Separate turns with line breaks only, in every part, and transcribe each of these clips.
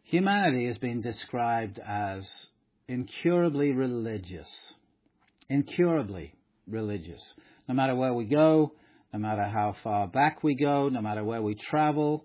Humanity has been described as incurably religious. Incurably religious. No matter where we go, no matter how far back we go, no matter where we travel,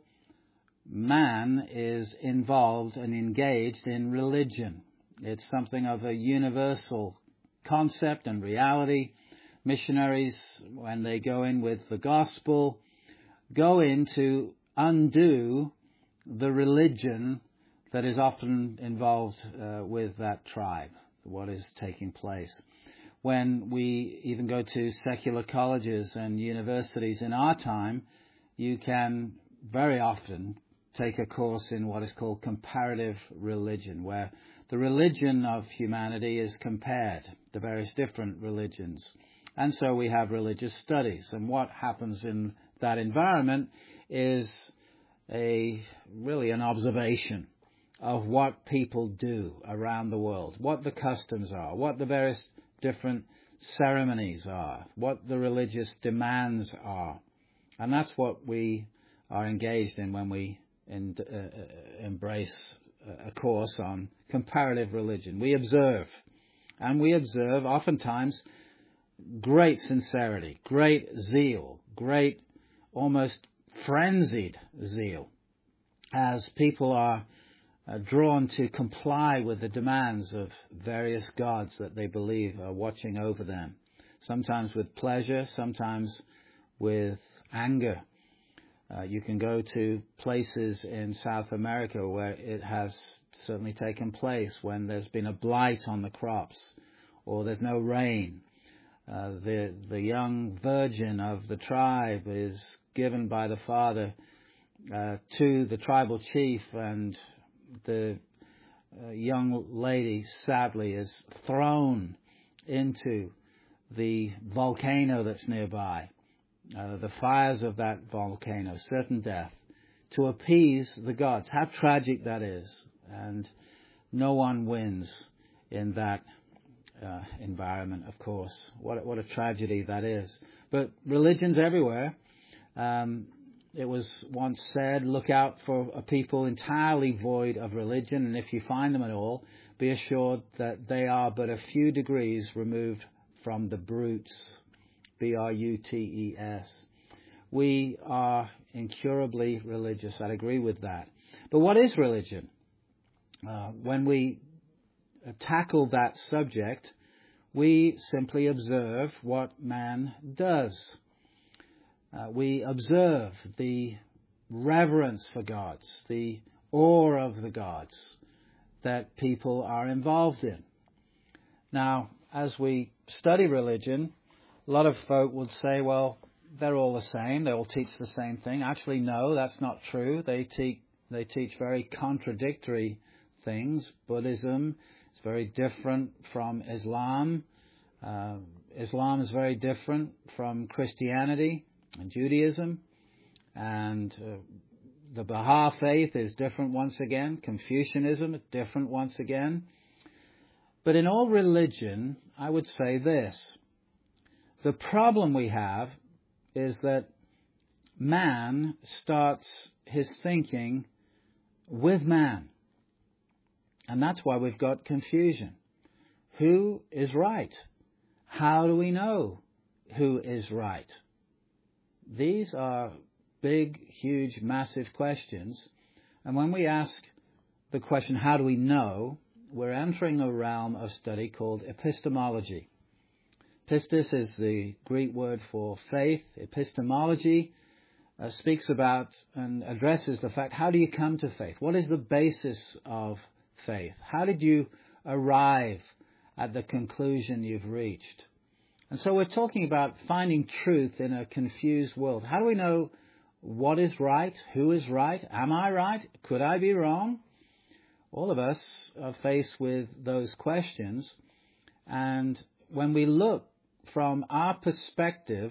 man is involved and engaged in religion. It's something of a universal concept and reality. Missionaries, when they go in with the gospel, go in to undo the religion that is often involved with that tribe, what is taking place. When we even go to secular colleges and universities in our time, you can very often take a course in what is called comparative religion, where the religion of humanity is compared, the various different religions. And so we have religious studies. And what happens in that environment is really an observation of what people do around the world, what the customs are, what the various different ceremonies are, what the religious demands are. And that's what we are engaged in when we embrace a course on comparative religion. We observe, and we observe oftentimes great sincerity, great zeal, great almost frenzied zeal, as people are drawn to comply with the demands of various gods that they believe are watching over them, sometimes with pleasure, sometimes with anger. You can go to places in South America where it has certainly taken place when there's been a blight on the crops or there's no rain. The young virgin of the tribe is given by the father to the tribal chief, and the young lady sadly is thrown into the volcano that's nearby, the fires of that volcano, certain death, to appease the gods. How tragic that is. And no one wins in that environment, of course. What a tragedy that is. But religion's everywhere. It was once said, look out for a people entirely void of religion, and if you find them at all, be assured that they are but a few degrees removed from the brutes. B-R-U-T-E-S. We are incurably religious. I'd agree with that. But what is religion? When we tackle that subject, we simply observe what man does. We observe the reverence for gods, the awe of the gods that people are involved in. Now, as we study religion, a lot of folk would say, well, they're all the same. They all teach the same thing. Actually, no, that's not true. They teach very contradictory things. Buddhism is very different from Islam. Islam is very different from Christianity and Judaism. And the Baha'i faith is different once again. Confucianism is different once again. But in all religion, I would say this. The problem we have is that man starts his thinking with man. And that's why we've got confusion. Who is right? How do we know who is right? These are big, huge, massive questions. And when we ask the question, how do we know, we're entering a realm of study called epistemology. Pistis is the Greek word for faith. Epistemology speaks about and addresses the fact, how do you come to faith? What is the basis of faith? How did you arrive at the conclusion you've reached? And so we're talking about finding truth in a confused world. How do we know what is right? Who is right? Am I right? Could I be wrong? All of us are faced with those questions. And when we look from our perspective,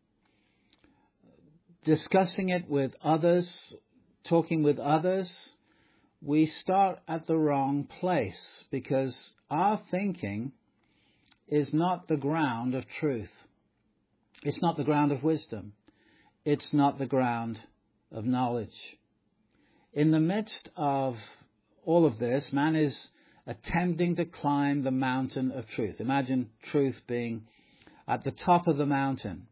discussing it with others, talking with others, we start at the wrong place, because our thinking is not the ground of truth. It's not the ground of wisdom. It's not the ground of knowledge. In the midst of all of this, man is attempting to climb the mountain of truth. Imagine truth being at the top of the mountain.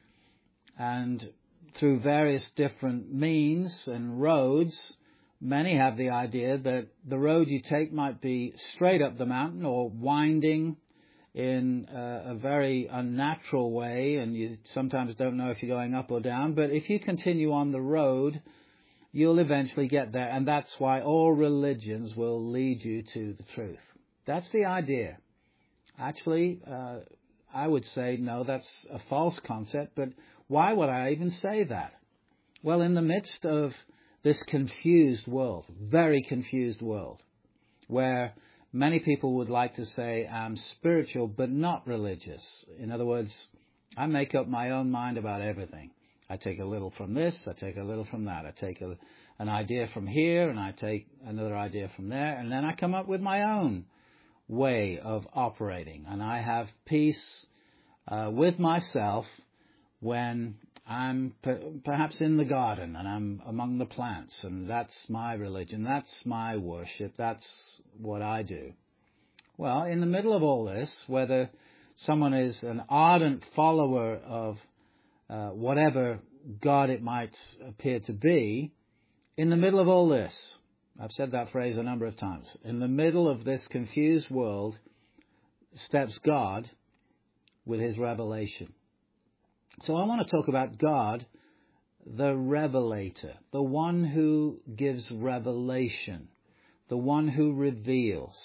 And through various different means and roads, many have the idea that the road you take might be straight up the mountain or winding in a very unnatural way, and you sometimes don't know if you're going up or down. But if you continue on the road, you'll eventually get there, and that's why all religions will lead you to the truth. That's the idea. Actually, I would say, no, that's a false concept, but why would I even say that? Well, in the midst of this confused world, very confused world, where many people would like to say I'm spiritual but not religious. In other words, I make up my own mind about everything. I take a little from this, I take a little from that. I take an idea from here, and I take another idea from there, and then I come up with my own way of operating. And I have peace with myself when I'm perhaps in the garden and I'm among the plants, and that's my religion, that's my worship, that's what I do. Well, in the middle of all this, whether someone is an ardent follower of whatever God it might appear to be, in the middle of all this, I've said that phrase a number of times, in the middle of this confused world steps God with his revelation. So I want to talk about God, the revelator, the one who gives revelation, the one who reveals.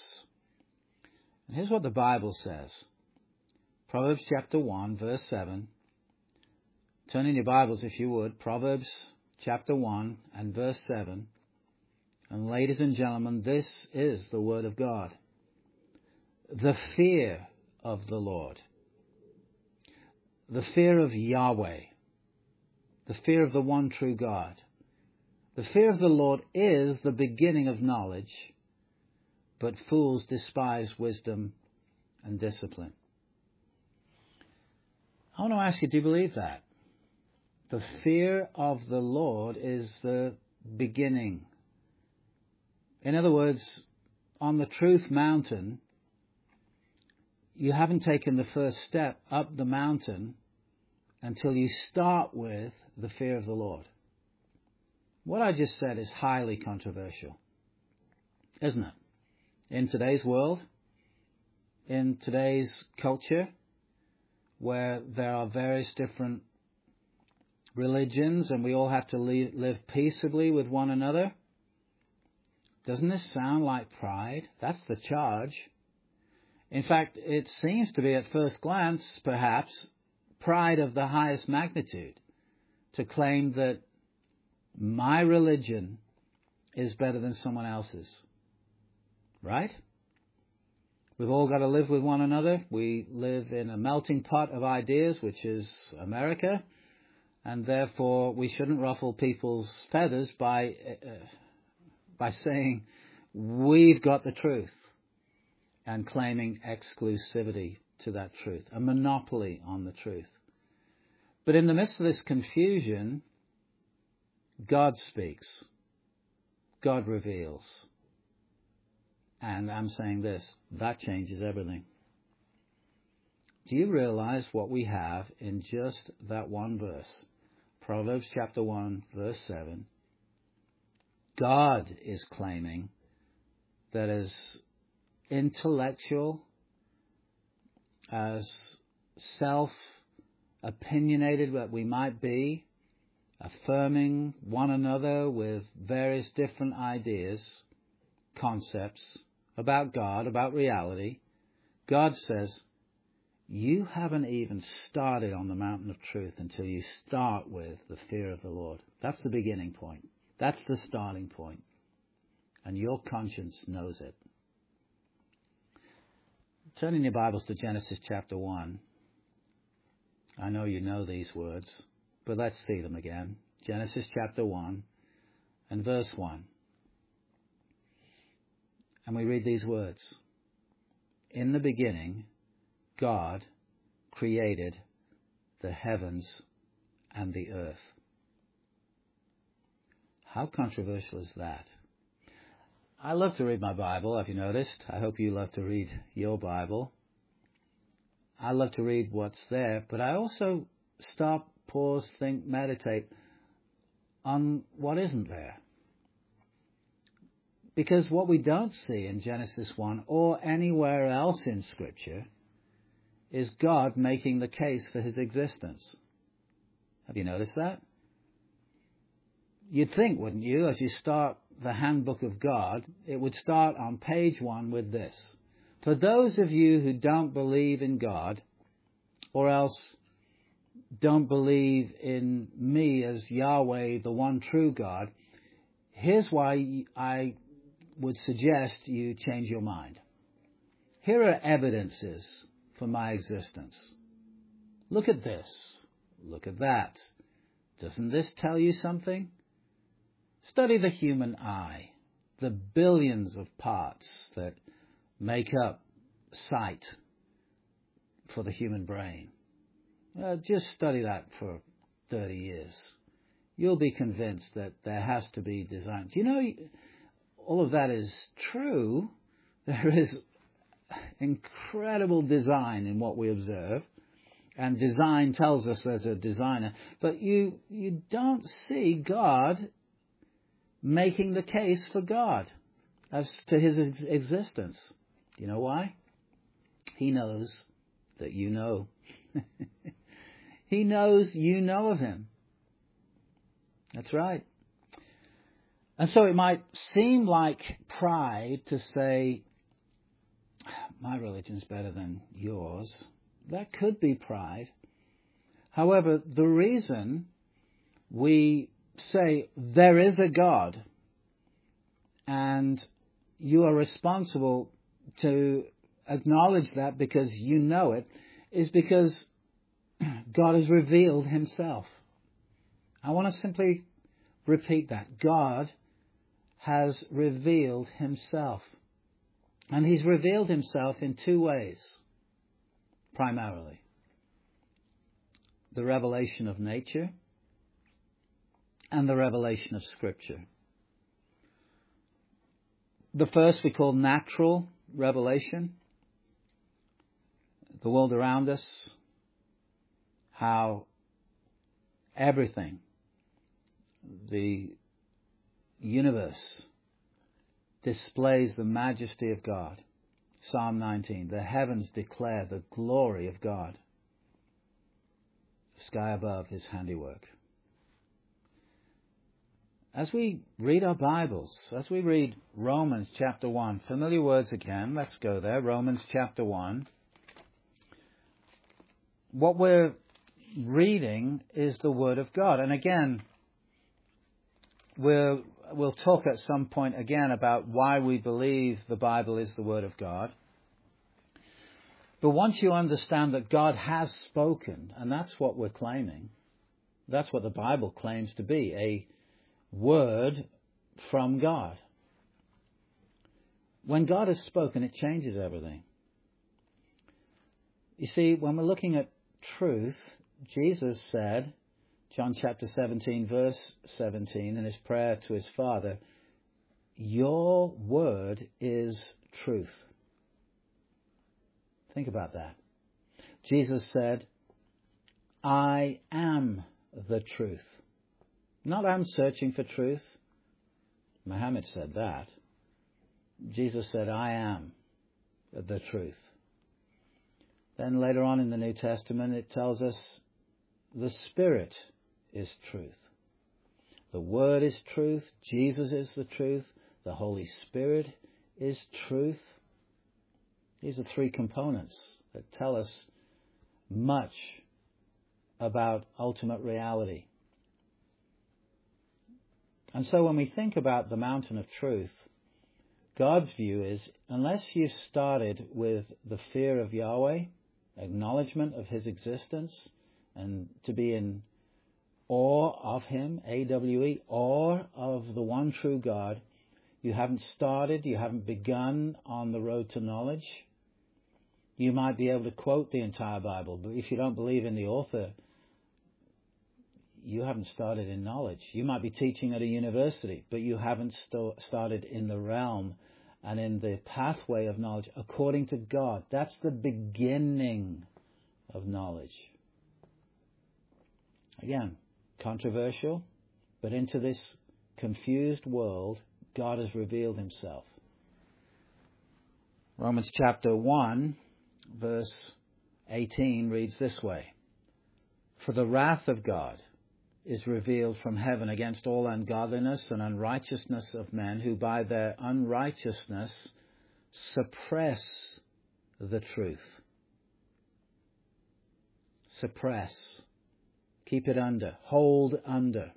And here's what the Bible says. Proverbs chapter 1, verse 7. Turn in your Bibles, if you would. Proverbs chapter 1 and verse 7. And ladies and gentlemen, this is the word of God. The fear of the Lord. The fear of Yahweh. The fear of the one true God. The fear of the Lord is the beginning of knowledge, but fools despise wisdom and discipline. I want to ask you, do you believe that? The fear of the Lord is the beginning. In other words, on the truth mountain, you haven't taken the first step up the mountain until you start with the fear of the Lord. What I just said is highly controversial, isn't it? In today's world, in today's culture, where there are various different religions and we all have to live peaceably with one another, doesn't this sound like pride? That's the charge. In fact, it seems to be at first glance, perhaps, pride of the highest magnitude to claim that my religion is better than someone else's. Right? We've all got to live with one another. We live in a melting pot of ideas, which is America, and therefore we shouldn't ruffle people's feathers by saying we've got the truth and claiming exclusivity to that truth, a monopoly on the truth. But in the midst of this confusion, God speaks. God reveals. And I'm saying this, that changes everything. Do you realize what we have in just that one verse? Proverbs chapter 1, verse 7. God is claiming that as intellectual, as self-opinionated that we might be, affirming one another with various different ideas, concepts about God, about reality, God says, you haven't even started on the mountain of truth until you start with the fear of the Lord. That's the beginning point. That's the starting point. And your conscience knows it. Turn in your Bibles to Genesis chapter 1. I know you know these words, but let's see them again. Genesis chapter 1 and verse 1. And we read these words. In the beginning, God created the heavens and the earth. How controversial is that? I love to read my Bible, have you noticed? I hope you love to read your Bible. I love to read what's there, but I also stop, pause, think, meditate on what isn't there. Because what we don't see in Genesis 1 or anywhere else in Scripture is God making the case for his existence. Have you noticed that? You'd think, wouldn't you, as you start the Handbook of God, it would start on page 1 with this. For those of you who don't believe in God, or else don't believe in me as Yahweh, the one true God, here's why I would suggest you change your mind. Here are evidences for my existence. Look at this. Look at that. Doesn't this tell you something? Study the human eye, the billions of parts that make up sight for the human brain. Just study that for 30 years. You'll be convinced that there has to be design. Do you know, all of that is true. There is incredible design in what we observe. And design tells us there's a designer. But you don't see God making the case for God as to his existence. Do you know why? He knows that you know. He knows you know of him. That's right. And so it might seem like pride to say, my religion's better than yours. That could be pride. However, the reason we say there is a God and you are responsible to acknowledge that because you know it is because God has revealed himself. I want to simply repeat that. God has revealed himself. And he's revealed himself in two ways, primarily. The revelation of nature and the revelation of Scripture. The first we call natural revelation. The world around us, how everything, the universe, displays the majesty of God. Psalm 19, the heavens declare the glory of God. The sky above his handiwork. As we read our Bibles, as we read Romans chapter 1, familiar words again, let's go there, Romans chapter 1. What we're reading is the Word of God. And again, we'll talk at some point again about why we believe the Bible is the Word of God. But once you understand that God has spoken, and that's what we're claiming, that's what the Bible claims to be, a word from God. When God has spoken, it changes everything. You see, when we're looking at truth, Jesus said, John chapter 17, verse 17, in his prayer to his Father, your word is truth. Think about that. Jesus said, I am the truth. Not I'm searching for truth. Muhammad said that. Jesus said, I am the truth. Then later on in the New Testament, it tells us the Spirit is truth. The Word is truth. Jesus is the truth. The Holy Spirit is truth. These are three components that tell us much about ultimate reality. And so when we think about the mountain of truth, God's view is, unless you've started with the fear of Yahweh, acknowledgement of his existence, and to be in awe of him, A-W-E, awe of the one true God, you haven't started, you haven't begun on the road to knowledge. You might be able to quote the entire Bible, but if you don't believe in the author, you haven't started in knowledge. You might be teaching at a university, but you haven't started in the realm and in the pathway of knowledge according to God. That's the beginning of knowledge. Again, controversial, but into this confused world, God has revealed himself. Romans chapter 1, verse 18 reads this way: "For the wrath of God is revealed from heaven against all ungodliness and unrighteousness of men who by their unrighteousness suppress the truth." Suppress. Keep it under. Hold under.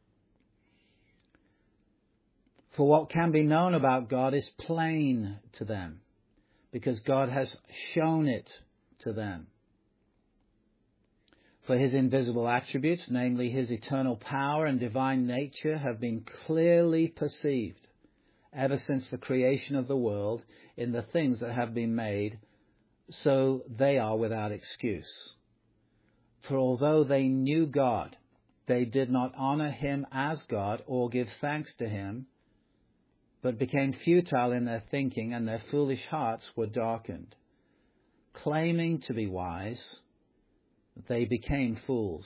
For what can be known about God is plain to them, because God has shown it to them. For his invisible attributes, namely his eternal power and divine nature, have been clearly perceived ever since the creation of the world in the things that have been made, so they are without excuse. For although they knew God, they did not honor him as God or give thanks to him, but became futile in their thinking, and their foolish hearts were darkened. Claiming to be wise, they became fools,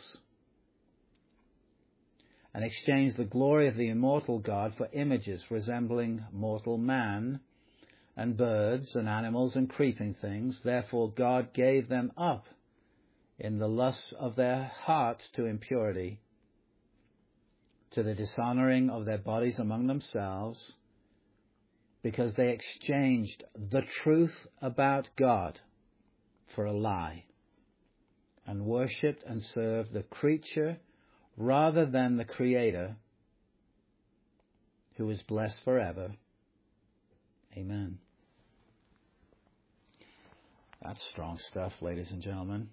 and exchanged the glory of the immortal God for images resembling mortal man, and birds, and animals, and creeping things. Therefore God gave them up in the lusts of their hearts to impurity, to the dishonoring of their bodies among themselves, because they exchanged the truth about God for a lie, and worshipped and served the creature rather than the Creator, who is blessed forever. Amen. That's strong stuff, ladies and gentlemen.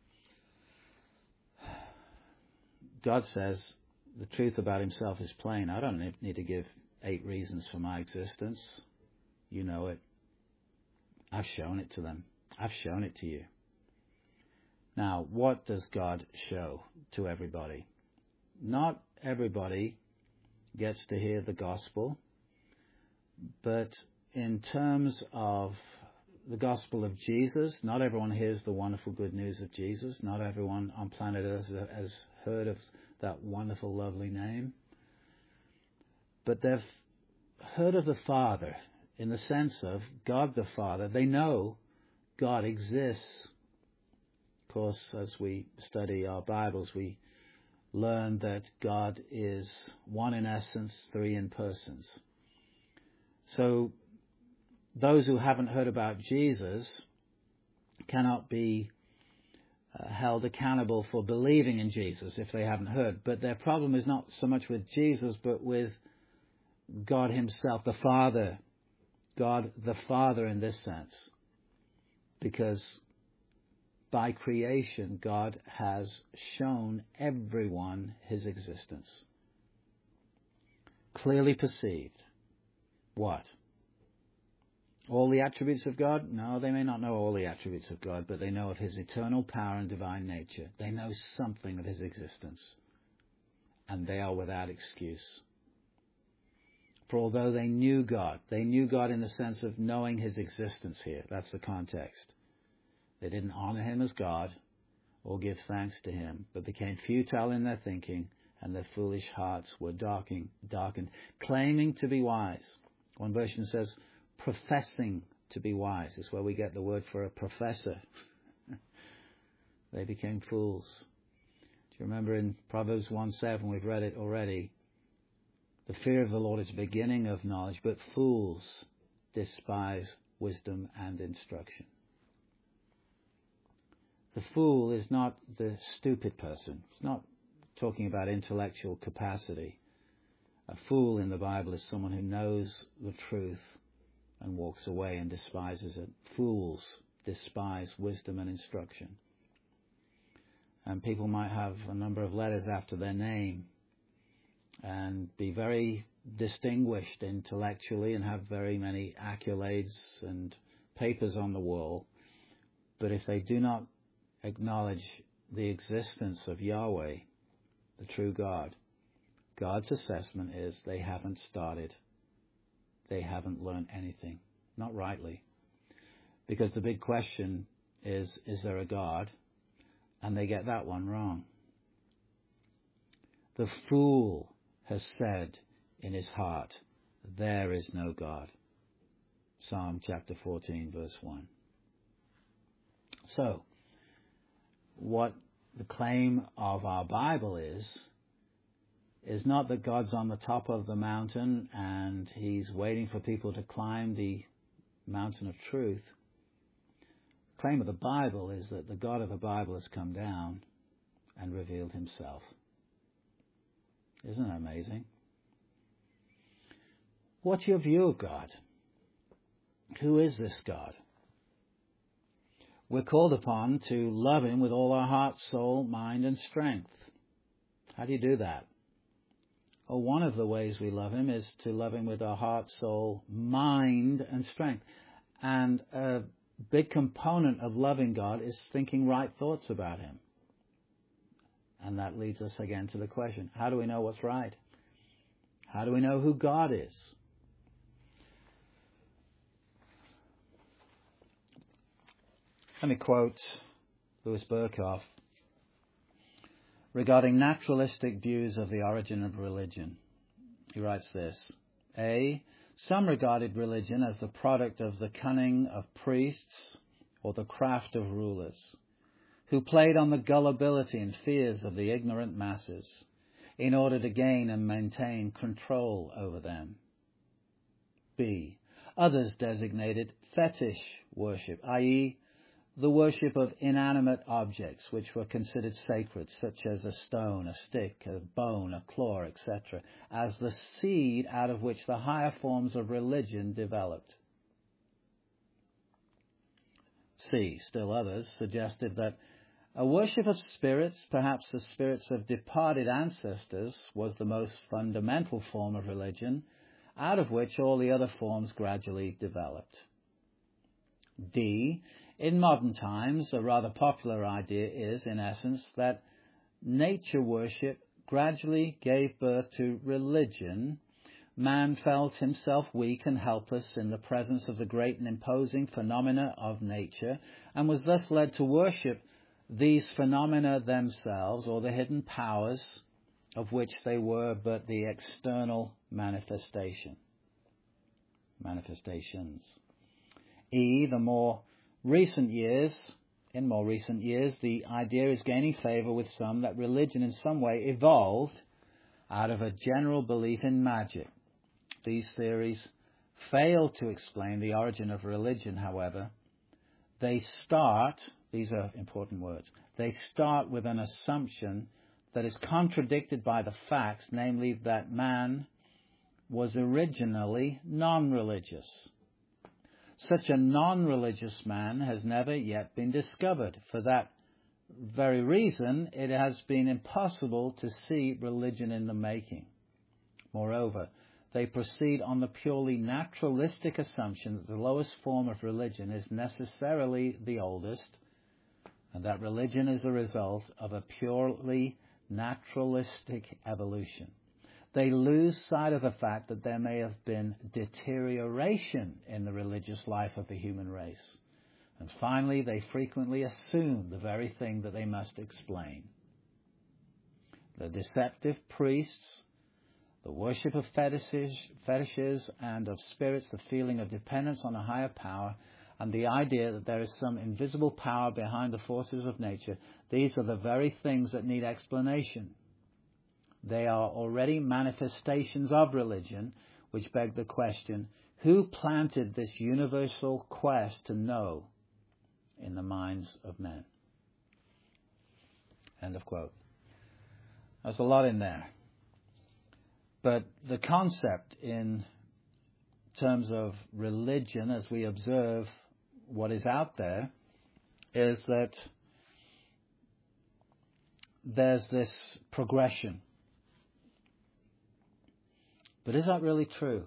God says the truth about himself is plain. I don't need to give 8 reasons for my existence. You know it. I've shown it to them. I've shown it to you. Now, what does God show to everybody? Not everybody gets to hear the gospel, but in terms of the gospel of Jesus, not everyone hears the wonderful good news of Jesus. Not everyone on planet Earth has heard of that wonderful, lovely name. But they've heard of the Father in the sense of God the Father. They know God exists. Of course, as we study our Bibles, we learn that God is one in essence, 3 in persons. So those who haven't heard about Jesus cannot be held accountable for believing in Jesus if they haven't heard. But their problem is not so much with Jesus, but with God himself, the Father. God the Father in this sense. Because by creation, God has shown everyone his existence. Clearly perceived. What? All the attributes of God? No, they may not know all the attributes of God, but they know of his eternal power and divine nature. They know something of his existence. And they are without excuse. For although they knew God in the sense of knowing his existence here. That's the context. They didn't honor him as God or give thanks to him, but became futile in their thinking, and their foolish hearts were darkened, claiming to be wise. One version says, professing to be wise is where we get the word for a professor. They became fools. Do you remember in Proverbs 1:7, we've read it already, the fear of the Lord is the beginning of knowledge, but fools despise wisdom and instruction. The fool is not the stupid person. It's not talking about intellectual capacity. A fool in the Bible is someone who knows the truth and walks away and despises it. Fools despise wisdom and instruction. And people might have a number of letters after their name and be very distinguished intellectually and have very many accolades and papers on the wall. But if they do not acknowledge the existence of Yahweh, the true God, God's assessment is they haven't started. They haven't learned anything. Not rightly. Because the big question is there a God? And they get that one wrong. The fool has said in his heart, there is no God. Psalm chapter 14, verse 1. So, what the claim of our Bible is not that God's on the top of the mountain and he's waiting for people to climb the mountain of truth. The claim of the Bible is that the God of the Bible has come down and revealed himself. Isn't that amazing? What's your view of God? Who is this God? We're called upon to love him with all our heart, soul, mind, and strength. How do you do that? Well, one of the ways we love him is to love him with our heart, soul, mind, and strength. And a big component of loving God is thinking right thoughts about him. And that leads us again to the question, how do we know what's right? How do we know who God is? Let me quote Louis Berkhoff regarding naturalistic views of the origin of religion. He writes this: A. Some regarded religion as the product of the cunning of priests or the craft of rulers, who played on the gullibility and fears of the ignorant masses in order to gain and maintain control over them. B. Others designated fetish worship, i.e., the worship of inanimate objects which were considered sacred, such as a stone, a stick, a bone, a claw, etc., as the seed out of which the higher forms of religion developed. C. Still others suggested that a worship of spirits, perhaps the spirits of departed ancestors, was the most fundamental form of religion, out of which all the other forms gradually developed. D. In modern times, a rather popular idea is, in essence, that nature worship gradually gave birth to religion. Man felt himself weak and helpless in the presence of the great and imposing phenomena of nature, and was thus led to worship these phenomena themselves, or the hidden powers of which they were but the external manifestations. E. In more recent years, the idea is gaining favor with some that religion in some way evolved out of a general belief in magic. These theories fail to explain the origin of religion, however. These are important words, they start with an assumption that is contradicted by the facts, namely that man was originally non-religious. Such a non-religious man has never yet been discovered. For that very reason, it has been impossible to see religion in the making. Moreover, they proceed on the purely naturalistic assumption that the lowest form of religion is necessarily the oldest, and that religion is a result of a purely naturalistic evolution. They lose sight of the fact that there may have been deterioration in the religious life of the human race. And finally, they frequently assume the very thing that they must explain. The deceptive priests, the worship of fetishes and of spirits, the feeling of dependence on a higher power, and the idea that there is some invisible power behind the forces of nature, these are the very things that need explanation. They are already manifestations of religion, which beg the question, who planted this universal quest to know in the minds of men? End of quote. There's a lot in there. But the concept in terms of religion, as we observe what is out there, is that there's this progression. But is that really true?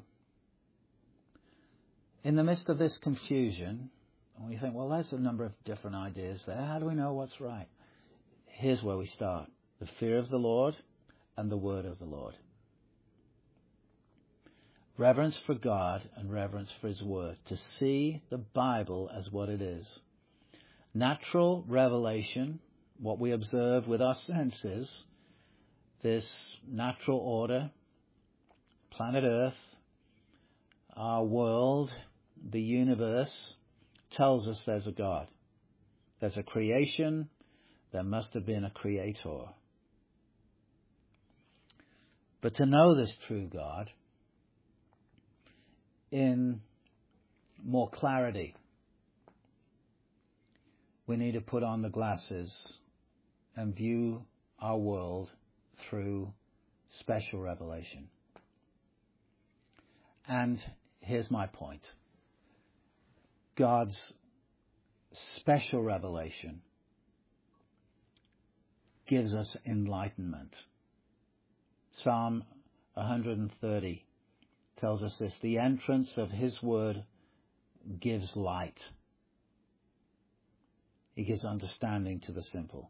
In the midst of this confusion, we think, well, there's a number of different ideas there. How do we know what's right? Here's where we start. The fear of the Lord, and the word of the Lord. Reverence for God and reverence for his word. To see the Bible as what it is. Natural revelation, what we observe with our senses, this natural order, planet Earth, our world, the universe, tells us there's a God. There's a creation. There must have been a creator. But to know this true God in more clarity, we need to put on the glasses and view our world through special revelation. And here's my point. God's special revelation gives us enlightenment. Psalm 130 tells us this: the entrance of his word gives light. He gives understanding to the simple.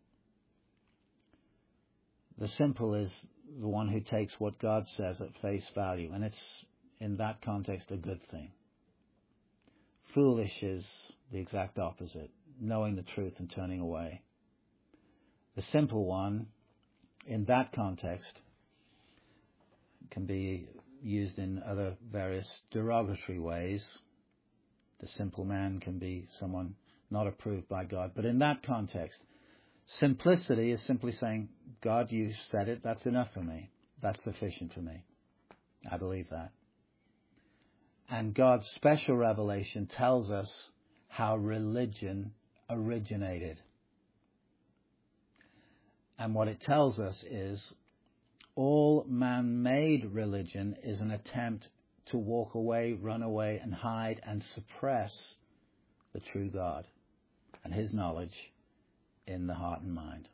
The simple is the one who takes what God says at face value, and it's, in that context, a good thing. Foolish is the exact opposite, knowing the truth and turning away. The simple one, in that context, can be used in other various derogatory ways. The simple man can be someone not approved by God. But in that context, simplicity is simply saying, God, you said it, that's enough for me. That's sufficient for me. I believe that. And God's special revelation tells us how religion originated. And what it tells us is all man-made religion is an attempt to walk away, run away, and hide and suppress the true God and his knowledge in the heart and mind.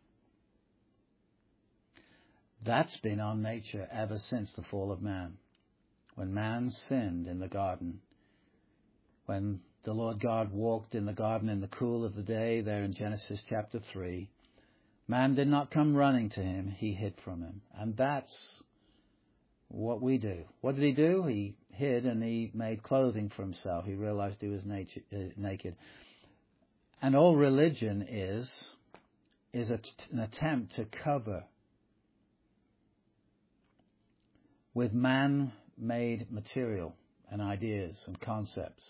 That's been our nature ever since the fall of man. When man sinned in the garden, when the Lord God walked in the garden in the cool of the day, there in Genesis chapter 3, man did not come running to him, he hid from him. And that's what we do. What did he do? He hid and he made clothing for himself. He realized he was naked. And all religion is an attempt to cover with man-made material and ideas and concepts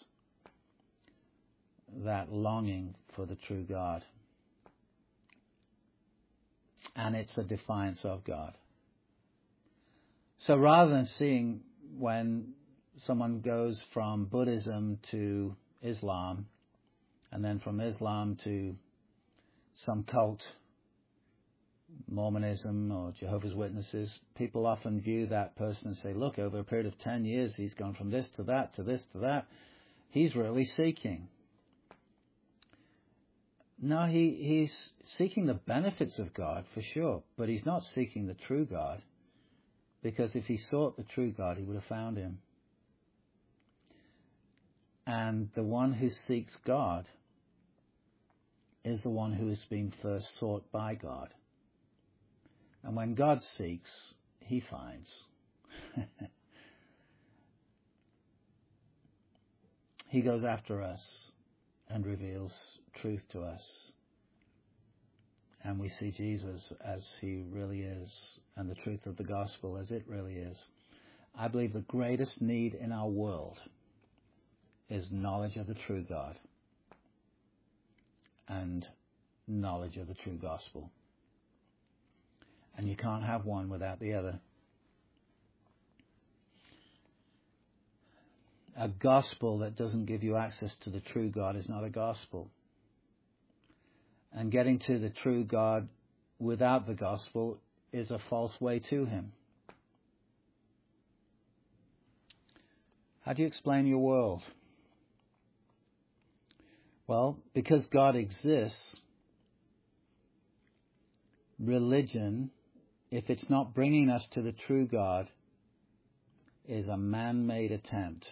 that longing for the true God. And it's a defiance of God. So rather than seeing when someone goes from Buddhism to Islam, and then from Islam to some cult, Mormonism or Jehovah's Witnesses, people often view that person and say, look, over a period of 10 years, he's gone from this to that, to this to that. He's really seeking. No, he's seeking the benefits of God, for sure, but he's not seeking the true God, because if he sought the true God, he would have found him. And the one who seeks God is the one who has been first sought by God. And when God seeks, he finds. He goes after us and reveals truth to us. And we see Jesus as he really is, and the truth of the gospel as it really is. I believe the greatest need in our world is knowledge of the true God and knowledge of the true gospel. And you can't have one without the other. A gospel that doesn't give you access to the true God is not a gospel. And getting to the true God without the gospel is a false way to him. How do you explain your world? Well, because God exists, religion, if it's not bringing us to the true God, is a man-made attempt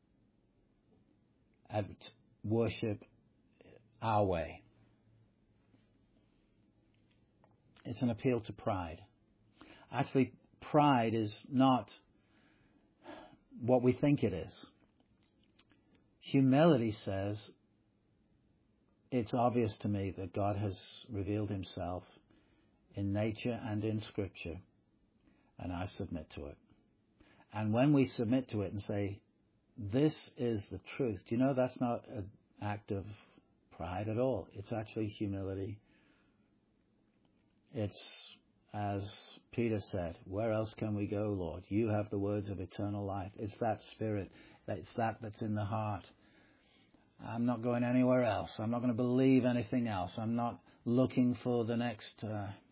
at worship our way. It's an appeal to pride. Actually, pride is not what we think it is. Humility says, it's obvious to me that God has revealed himself in nature and in Scripture, and I submit to it. And when we submit to it and say, this is the truth, do you know that's not an act of pride at all? It's actually humility. It's, as Peter said, where else can we go, Lord? You have the words of eternal life. It's that spirit. It's that's in the heart. I'm not going anywhere else. I'm not going to believe anything else. I'm not looking for the next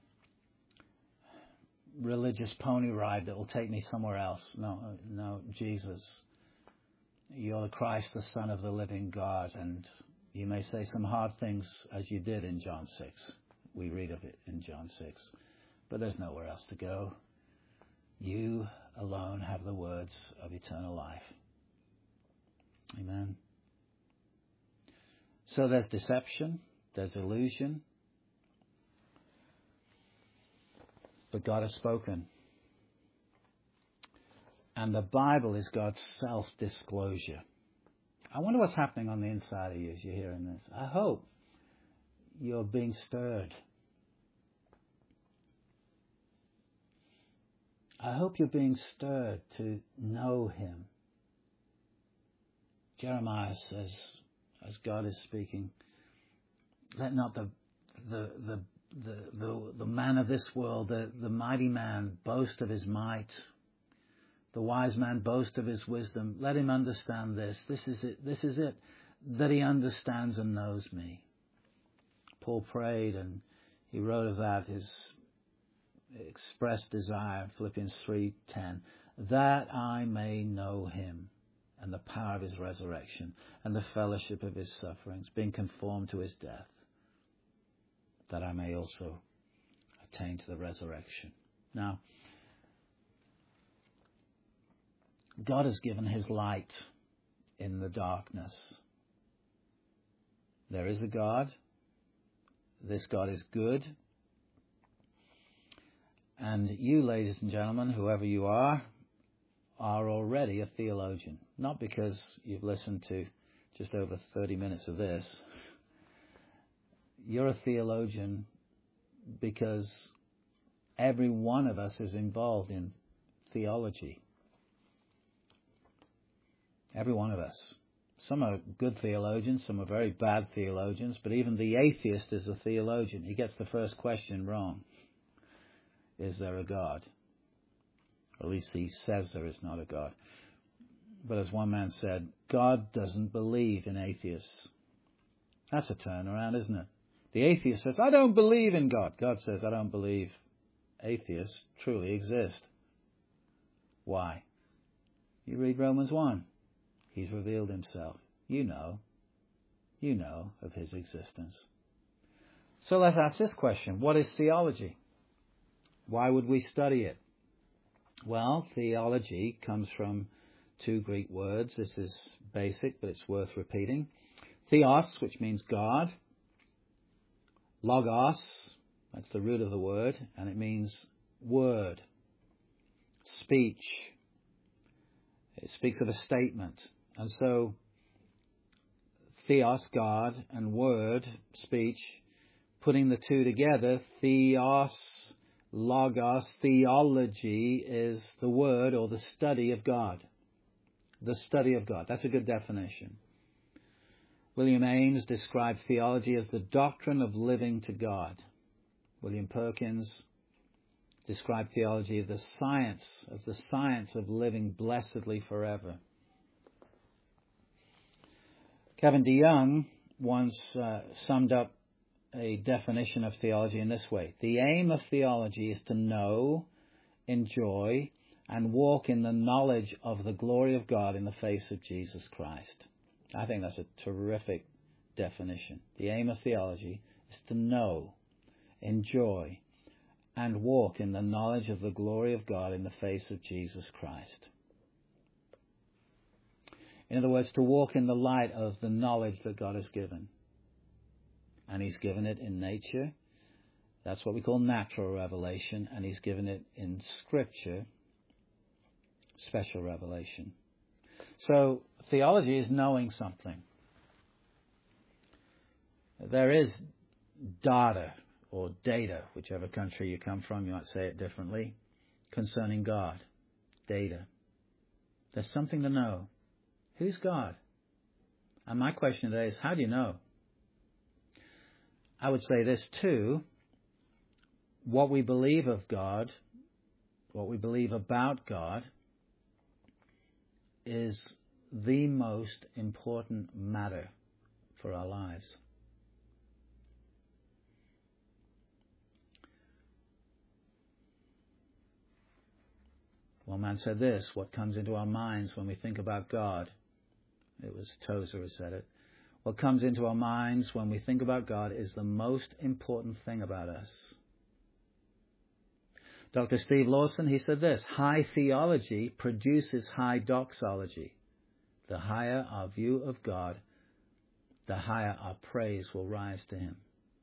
religious pony ride that will take me somewhere else. No, Jesus. You're the Christ, the Son of the living God. And you may say some hard things as you did in John 6. We read of it in John 6. But there's nowhere else to go. You alone have the words of eternal life. Amen. So there's deception, there's illusion, but God has spoken. And the Bible is God's self-disclosure. I wonder what's happening on the inside of you as you're hearing this. I hope you're being stirred. I hope you're being stirred to know him. Jeremiah says, as God is speaking, let not the man of this world, the mighty man, boast of his might. The wise man boast of his wisdom. Let him understand this. This is it, that he understands and knows me. Paul prayed and he wrote of that, his expressed desire, Philippians 3:10, that I may know him and the power of his resurrection and the fellowship of his sufferings, being conformed to his death, that I may also attain to the resurrection. Now, God has given his light in the darkness. There is a God. This God is good. And you, ladies and gentlemen, whoever you are already a theologian. Not because you've listened to just over 30 minutes of this. You're a theologian because every one of us is involved in theology. Every one of us. Some are good theologians, some are very bad theologians, but even the atheist is a theologian. He gets the first question wrong. Is there a God? Or at least he says there is not a God. But as one man said, God doesn't believe in atheists. That's a turnaround, isn't it? The atheist says, I don't believe in God. God says, I don't believe atheists truly exist. Why? You read Romans 1. He's revealed himself. You know of his existence. So let's ask this question. What is theology? Why would we study it? Well, theology comes from two Greek words. This is basic, but it's worth repeating. Theos, which means God. Logos, that's the root of the word, and it means word, speech. It speaks of a statement. And so, theos, God, and word, speech, putting the two together, theos, logos, theology is the word or the study of God. The study of God. That's a good definition. William Ames described theology as the doctrine of living to God. William Perkins described theology as the science of living blessedly forever. Kevin DeYoung once summed up a definition of theology in this way. The aim of theology is to know, enjoy, and walk in the knowledge of the glory of God in the face of Jesus Christ. I think that's a terrific definition. The aim of theology is to know, enjoy, and walk in the knowledge of the glory of God in the face of Jesus Christ. In other words, to walk in the light of the knowledge that God has given. And he's given it in nature. That's what we call natural revelation, and he's given it in Scripture, special revelation. So theology is knowing something. There is data or data, whichever country you come from, you might say it differently, concerning God. Data. There's something to know. Who's God? And my question today is, how do you know? I would say this too. What we believe of God, what we believe about God, is the most important matter for our lives. One man said this, what comes into our minds when we think about God, it was Tozer who said it, what comes into our minds when we think about God is the most important thing about us. Dr. Steve Lawson, he said this, high theology produces high doxology. The higher our view of God, the higher our praise will rise to him.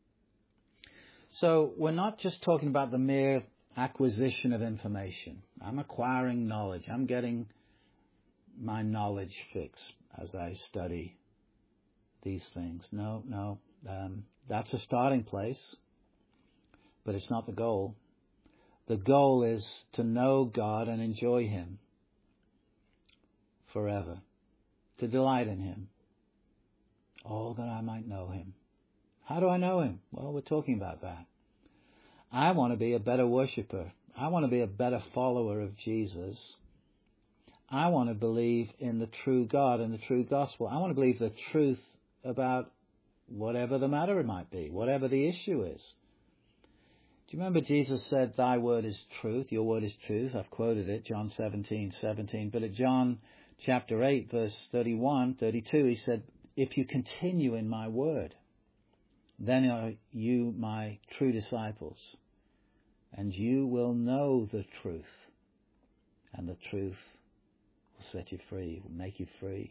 So we're not just talking about the mere acquisition of information. I'm acquiring knowledge. I'm getting my knowledge fix as I study these things. No. That's a starting place, but it's not the goal. The goal is to know God and enjoy him forever, to delight in him. Oh, that I might know him. How do I know him? Well, we're talking about that. I want to be a better worshiper. I want to be a better follower of Jesus. I want to believe in the true God and the true gospel. I want to believe the truth about whatever the matter it might be, whatever the issue is. Do you remember Jesus said, thy word is truth, your word is truth? I've quoted it, John 17:17. But at John chapter 8, verse 31, 32, he said, if you continue in my word, then are you my true disciples, and you will know the truth, and the truth will set you free, will make you free.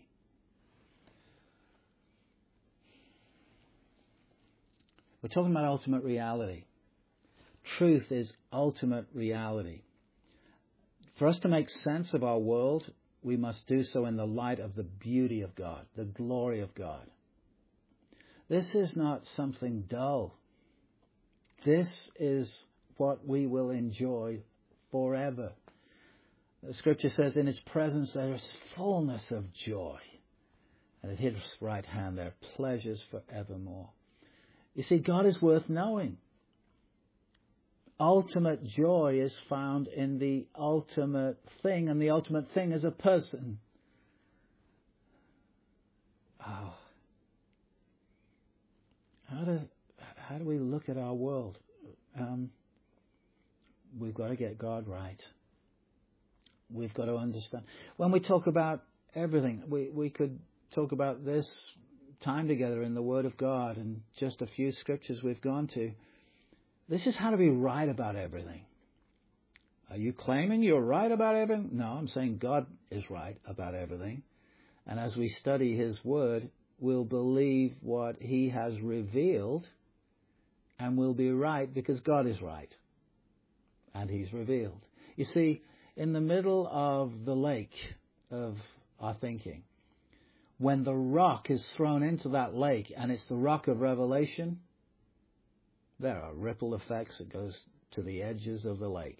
We're talking about ultimate reality. Truth is ultimate reality. For us to make sense of our world, we must do so in the light of the beauty of God, the glory of God. This is not something dull. This is what we will enjoy forever. The Scripture says, in his presence there is fullness of joy. And at his right hand there are pleasures forevermore. You see, God is worth knowing. Ultimate joy is found in the ultimate thing, and the ultimate thing is a person. Oh. How do we look at our world? We've got to get God right. We've got to understand. When we talk about everything, we could talk about this time together in the Word of God and just a few scriptures we've gone to. This is how to be right about everything. Are you claiming you're right about everything? No, I'm saying God is right about everything. And as we study his word, we'll believe what he has revealed, and we'll be right because God is right. And he's revealed. You see, in the middle of the lake of our thinking, when the rock is thrown into that lake, and it's the rock of revelation, there are ripple effects that goes to the edges of the lake.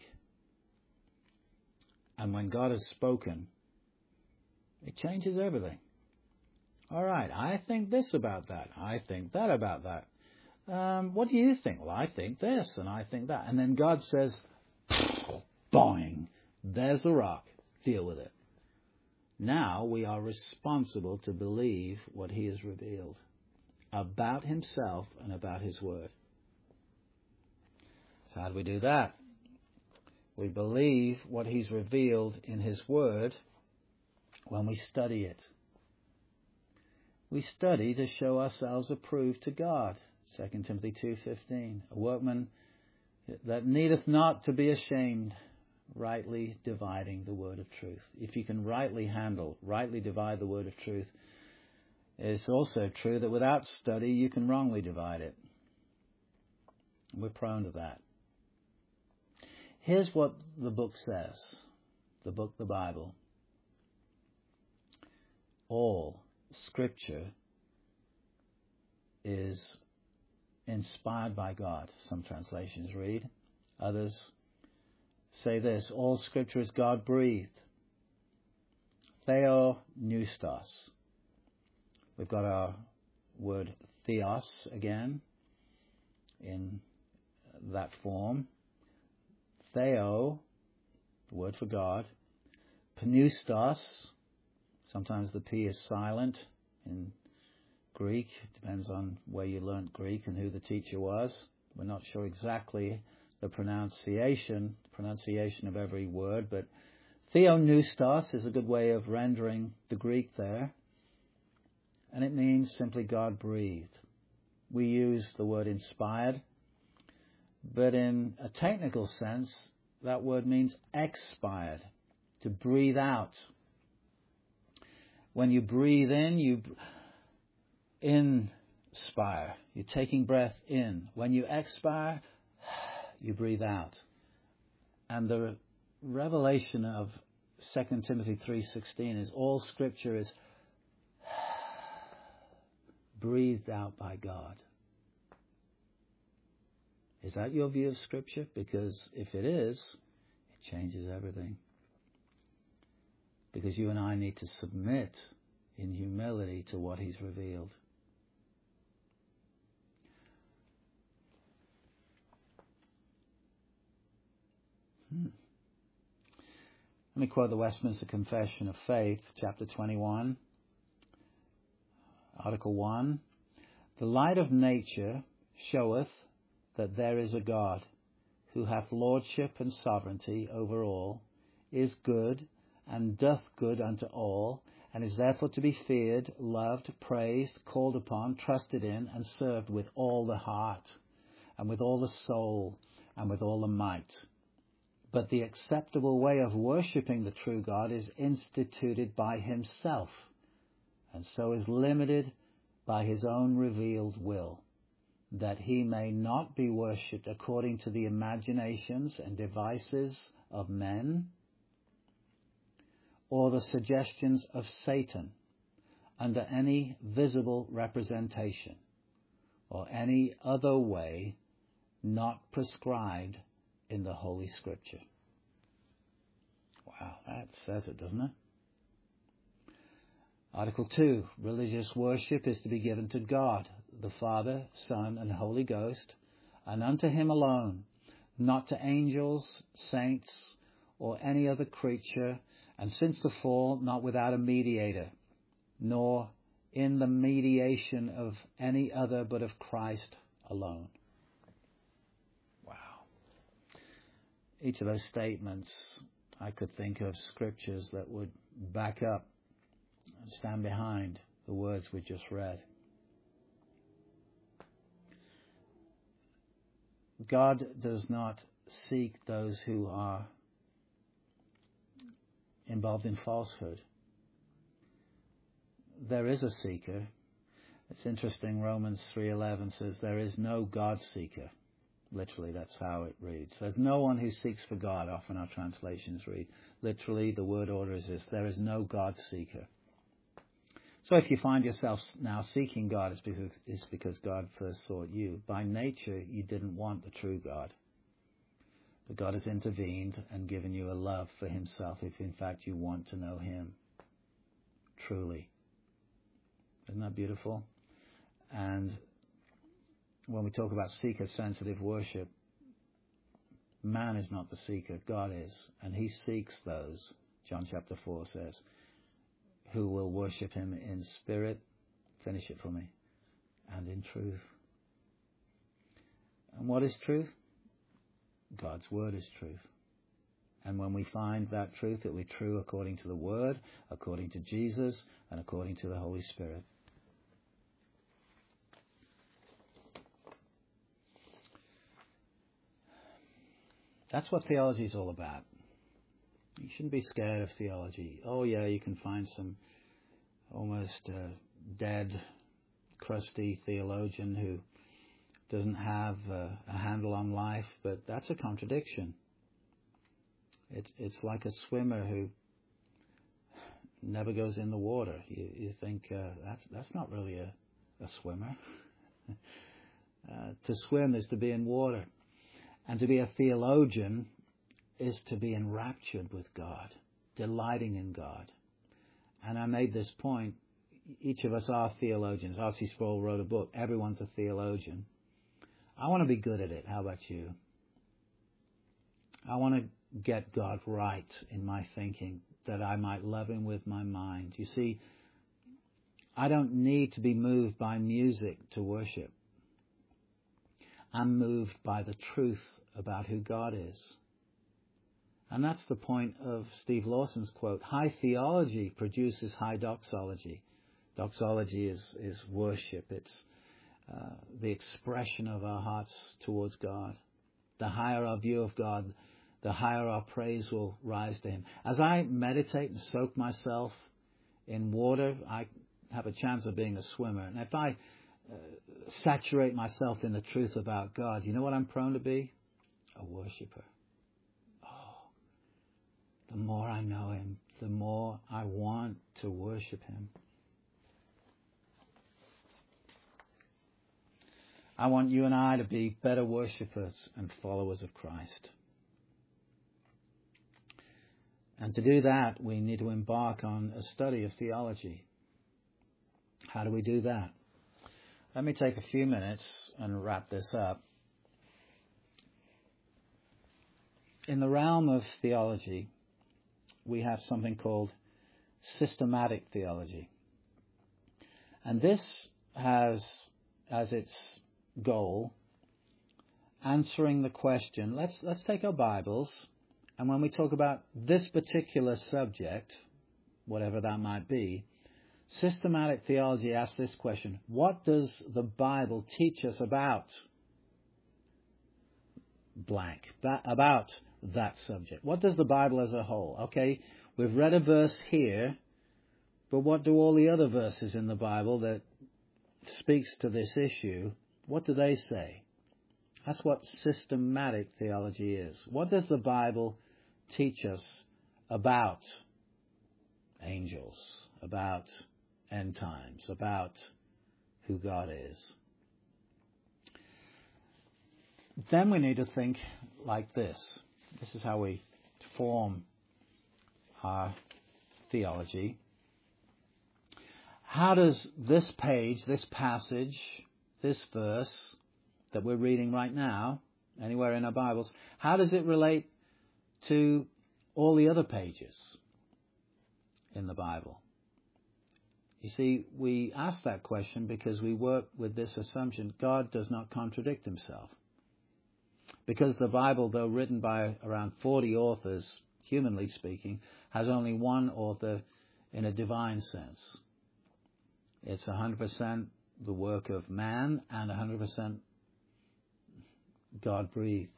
And when God has spoken, it changes everything. All right, I think this about that. I think that about that. What do you think? Well, I think this and I think that. And then God says, boing, there's the rock. Deal with it. Now we are responsible to believe what he has revealed about himself and about his word. So how do we do that? We believe what he's revealed in his word when we study it. We study to show ourselves approved to God. 2 Timothy 2:15. A workman that needeth not to be ashamed, rightly dividing the word of truth. If you can rightly divide the word of truth, it's also true that without study you can wrongly divide it. We're prone to that. Here's what the book says, the Bible. All Scripture is inspired by God, some translations read. Others say this: all Scripture is God-breathed. Theopneustos. We've got our word theos again in that form. Theo, the word for God. Pneustos, sometimes the P is silent in Greek. It depends on where you learnt Greek and who the teacher was. We're not sure exactly the pronunciation of every word, but theopneustos is a good way of rendering the Greek there. And it means simply God-breathed. We use the word inspired, but in a technical sense, that word means expired, to breathe out. When you breathe in, you inspire. You're taking breath in. When you expire, you breathe out. And the revelation of 2 Timothy 3:16 is all Scripture is breathed out by God. Is that your view of Scripture? Because if it is, it changes everything. Because you and I need to submit in humility to what He's revealed. Let me quote the Westminster Confession of Faith, chapter 21, article 1. The light of nature showeth that there is a God, who hath lordship and sovereignty over all, is good, and doth good unto all, and is therefore to be feared, loved, praised, called upon, trusted in, and served with all the heart, and with all the soul, and with all the might. But the acceptable way of worshipping the true God is instituted by Himself, and so is limited by His own revealed will, that He may not be worshipped according to the imaginations and devices of men, or the suggestions of Satan, under any visible representation, or any other way not prescribed in the Holy Scripture. Wow, that says it, doesn't it? Article 2, religious worship is to be given to God, the Father, Son, and Holy Ghost, and unto Him alone, not to angels, saints, or any other creature, and since the fall, not without a mediator, nor in the mediation of any other but of Christ alone. Wow. Each of those statements, I could think of scriptures that would back up and stand behind the words we just read. God does not seek those who are involved in falsehood. There is a seeker. It's interesting, Romans 3:11 says there is no God seeker. Literally, that's how it reads. There's no one who seeks for God. Often our translations read. Literally, the word order is this: there is no God seeker. So if you find yourself now seeking God, it's because God first sought you. By nature, you didn't want the true God. But God has intervened and given you a love for Himself if in fact you want to know Him truly. Isn't that beautiful? And when we talk about seeker-sensitive worship, man is not the seeker, God is. And He seeks those, John chapter 4 says, who will worship Him in spirit, finish it for me, and in truth. And what is truth? God's Word is truth. And when we find that truth, it will be true according to the Word, according to Jesus, and according to the Holy Spirit. That's what theology is all about. You shouldn't be scared of theology. Oh yeah, you can find some almost dead, crusty theologian who doesn't have a handle on life, but that's a contradiction. It's like a swimmer who never goes in the water. You think that's not really a swimmer. To swim is to be in water, and to be a theologian is to be enraptured with God, delighting in God. And I made this point. Each of us are theologians. R.C. Sproul wrote a book. Everyone's a theologian. I want to be good at it. How about you? I want to get God right in my thinking, that I might love Him with my mind. You see, I don't need to be moved by music to worship. I'm moved by the truth about who God is. And that's the point of Steve Lawson's quote. High theology produces high doxology. Doxology is worship. It's the expression of our hearts towards God. The higher our view of God, the higher our praise will rise to Him. As I meditate and soak myself in water, I have a chance of being a swimmer. And if I saturate myself in the truth about God, you know what I'm prone to be? A worshiper. Oh, the more I know Him, the more I want to worship Him. I want you and I to be better worshippers and followers of Christ. And to do that, we need to embark on a study of theology. How do we do that? Let me take a few minutes and wrap this up. In the realm of theology, we have something called systematic theology. And this has as its goal answering the question, let's take our Bibles, and when we talk about this particular subject, whatever that might be, systematic theology asks this question: what does the Bible teach us about blank, about that subject? What does the Bible as a whole? Okay, we've read a verse here, but what do all the other verses in the Bible that speaks to this issue, what do they say? That's what systematic theology is. What does the Bible teach us about angels, about end times, about who God is? Then we need to think like this. This is how we form our theology. How does this page, this passage, this verse that we're reading right now, anywhere in our Bibles, how does it relate to all the other pages in the Bible? You see, we ask that question because we work with this assumption: God does not contradict Himself. Because the Bible, though written by around 40 authors, humanly speaking, has only one author in a divine sense. It's 100% the work of man and 100% God-breathed.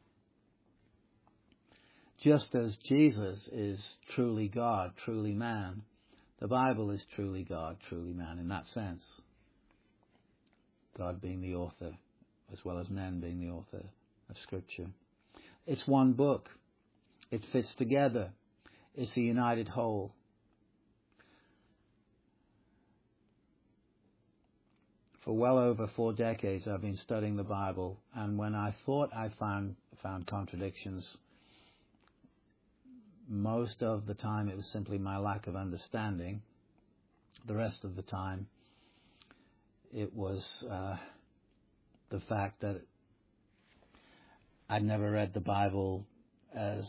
Just as Jesus is truly God, truly man, the Bible is truly God, truly man in that sense. God being the author, as well as men being the author of Scripture. It's one book. It fits together. It's a united whole. For well over 4 decades I've been studying the Bible, and when I thought I found contradictions, most of the time it was simply my lack of understanding. The rest of the time it was the fact that I'd never read the Bible as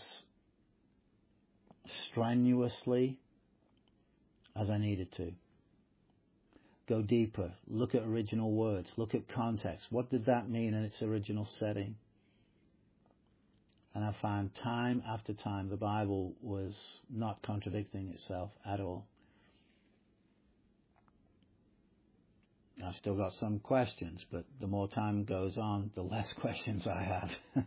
strenuously as I needed to. Go deeper, look at original words, look at context. What did that mean in its original setting? And I found time after time the Bible was not contradicting itself at all. I've still got some questions, but the more time goes on, the less questions I have.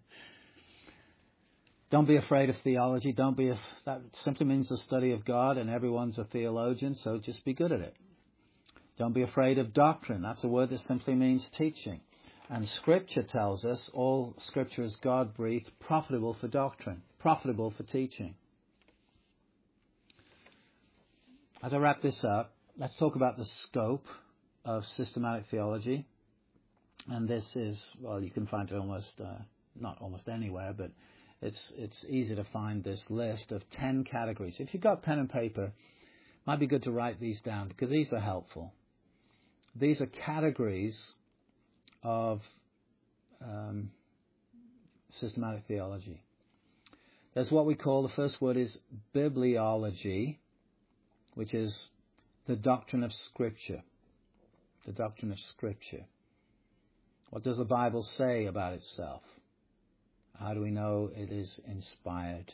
Don't be afraid of theology. That simply means the study of God, and everyone's a theologian, so just be good at it. Don't be afraid of doctrine. That's a word that simply means teaching. And Scripture tells us all Scripture is God-breathed, profitable for doctrine, profitable for teaching. As I wrap this up, let's talk about the scope of systematic theology. And this is, well, you can find it not almost anywhere, but it's easy to find this list of 10 categories. If you've got pen and paper, it might be good to write these down because these are helpful. These are categories of systematic theology. There's what we call, the first word is bibliology, which is the doctrine of Scripture. The doctrine of Scripture. What does the Bible say about itself? How do we know it is inspired?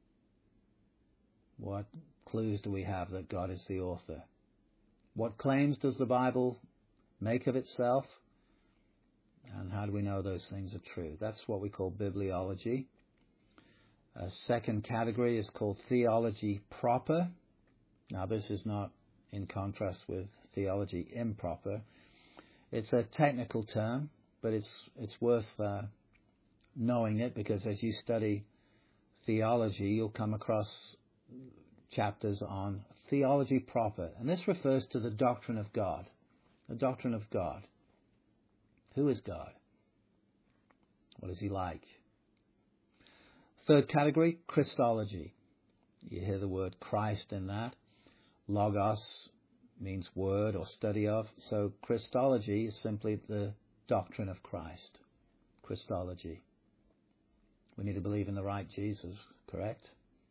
What clues do we have that God is the author? What claims does the Bible make of itself? And how do we know those things are true? That's what we call bibliology. A second category is called theology proper. Now, this is not in contrast with theology improper. It's a technical term, but it's worth knowing it, because as you study theology, you'll come across chapters on theology proper. And this refers to the doctrine of God. The doctrine of God. Who is God? What is He like? Third category, Christology. You hear the word Christ in that. Logos means word or study of. So Christology is simply the doctrine of Christ. Christology. We need to believe in the right Jesus, correct?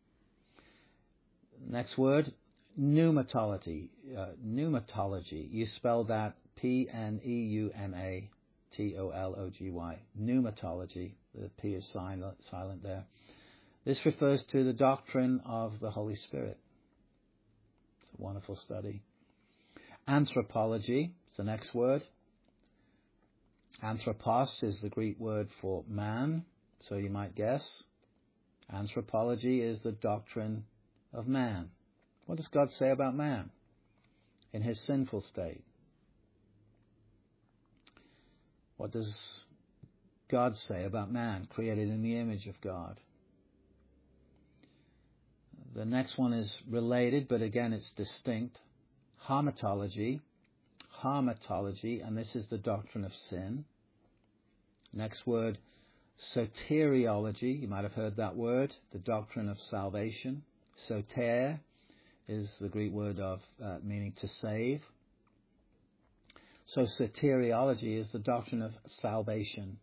Next word, pneumatology. Pneumatology. You spell that Pneumatology. Pneumatology. The P is silent there. This refers to the doctrine of the Holy Spirit. It's a wonderful study. Anthropology is the next word. Anthropos is the Greek word for man, so you might guess. Anthropology is the doctrine of man. What does God say about man in his sinful state? What does God say about man created in the image of God? The next one is related, but again it's distinct. Hamartology, and this is the doctrine of sin. Next word, soteriology. You might have heard that word, the doctrine of salvation. Soter is the Greek word of meaning to save. So soteriology is the doctrine of salvation.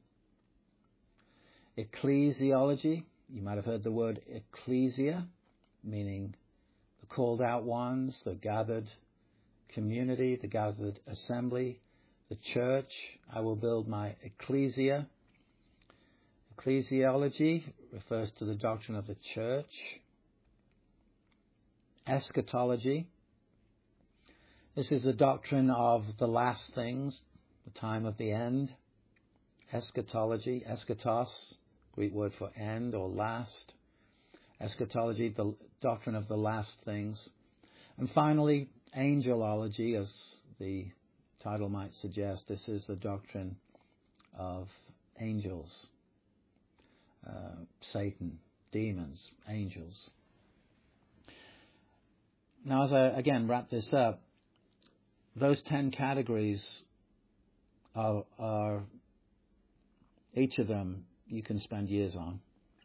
Ecclesiology, you might have heard the word ecclesia, meaning the called out ones, the gathered community, the gathered assembly, the church. I will build my ecclesia. Ecclesiology refers to the doctrine of the church. Eschatology. This is the doctrine of the last things, the time of the end. Eschatology, eschatos, Greek word for end or last. Eschatology, the doctrine of the last things. And finally, angelology, as the title might suggest. This is the doctrine of angels, Satan, demons, angels. Now, as I again wrap this up, those 10 categories are each of them you can spend years on.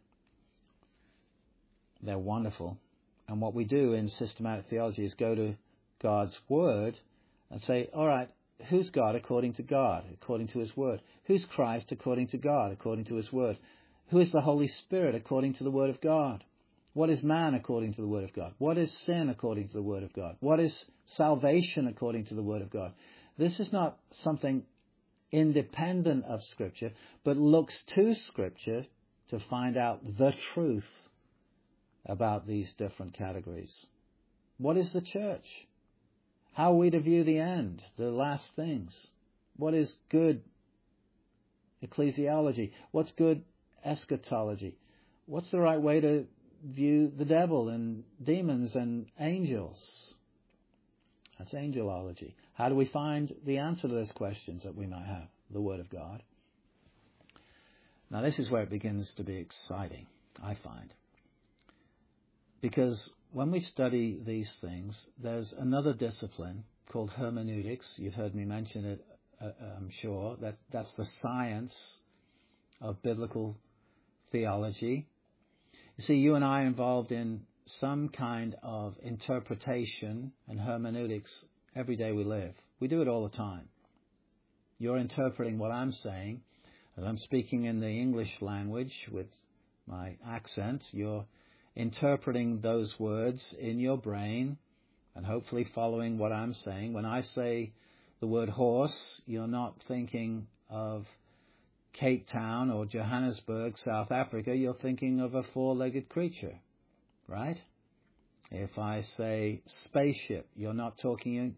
They're wonderful. And what we do in systematic theology is go to God's Word and say, all right, who's God according to God, according to His Word? Who's Christ according to God, according to His Word? Who is the Holy Spirit according to the Word of God? What is man according to the Word of God? What is sin according to the Word of God? What is salvation according to the Word of God? This is not something independent of Scripture, but looks to Scripture to find out the truth about these different categories. What is the church? How are we to view the end, the last things? What is good ecclesiology? What's good eschatology? What's the right way to view the devil and demons and angels? That's angelology. How do we find the answer to those questions that we might have? The Word of God. Now, this is where it begins to be exciting, I find. Because when we study these things, there's another discipline called hermeneutics. You've heard me mention it, I'm sure. That's the science of biblical theology. You see, you and I are involved in some kind of interpretation and hermeneutics every day we live. We do it all the time. You're interpreting what I'm saying. As I'm speaking in the English language with my accent, you're interpreting those words in your brain and hopefully following what I'm saying. When I say the word horse, you're not thinking of Cape Town or Johannesburg, South Africa. You're thinking of a four-legged creature, right? If I say spaceship, you're not thinking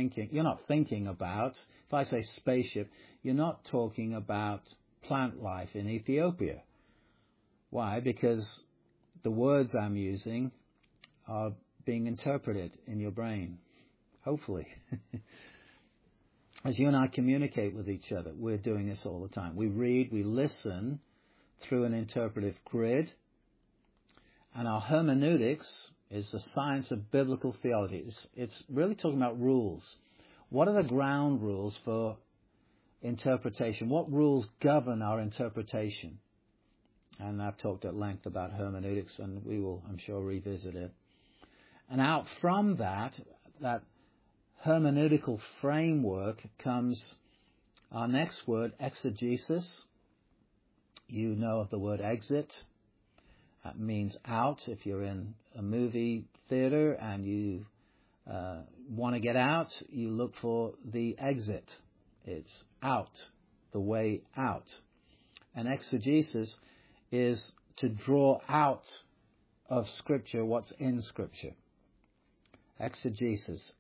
about, if I say spaceship, you're not talking about plant life in Ethiopia. Why? Because the words I'm using are being interpreted in your brain, hopefully. As you and I communicate with each other, we're doing this all the time. We read, we listen through an interpretive grid, and our hermeneutics is the science of biblical theology. It's really talking about rules. What are the ground rules for interpretation? What rules govern our interpretation? And I've talked at length about hermeneutics, and we will, I'm sure, revisit it. And out from that hermeneutical framework comes our next word, exegesis. You know of the word exit. That means out. If you're in a movie theater and you want to get out, you look for the exit. It's out, the way out. And exegesis is to draw out of Scripture what's in Scripture. Exegesis,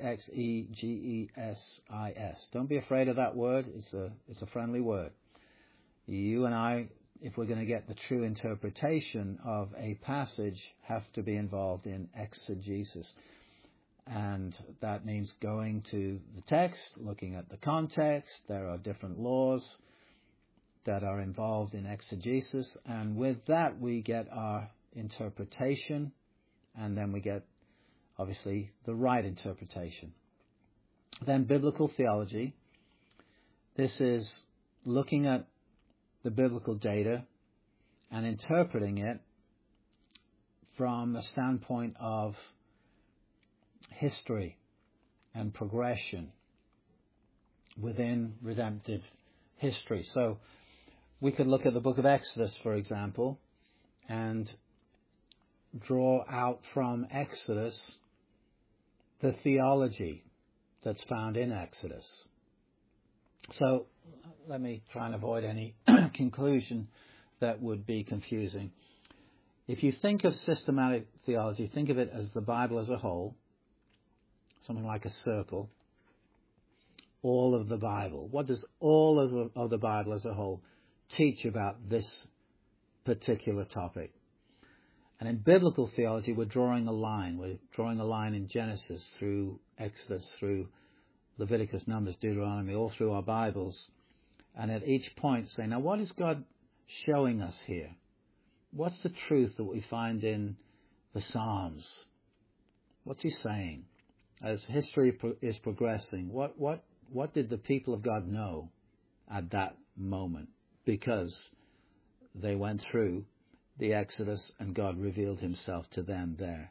E-X-E-G-E-S-I-S. Don't be afraid of that word. It's a friendly word. You and I, if we're going to get the true interpretation of a passage, have to be involved in exegesis. And that means going to the text, looking at the context. There are different laws that are involved in exegesis, and with that we get our interpretation, and then we get, obviously, the right interpretation. Then biblical theology. This is looking at the biblical data and interpreting it from the standpoint of history and progression within redemptive history. So we could look at the book of Exodus, for example, and draw out from Exodus the theology that's found in Exodus. So let me try and avoid any conclusion that would be confusing. If you think of systematic theology, think of it as the Bible as a whole, something like a circle, all of the Bible. What does all of the Bible as a whole teach about this particular topic? And in biblical theology, we're drawing a line. We're drawing a line in Genesis, through Exodus, through Leviticus, Numbers, Deuteronomy, all through our Bibles. And at each point say, now what is God showing us here? What's the truth that we find in the Psalms? What's he saying? As history is progressing, what did the people of God know at that moment? Because they went through the Exodus and God revealed himself to them there.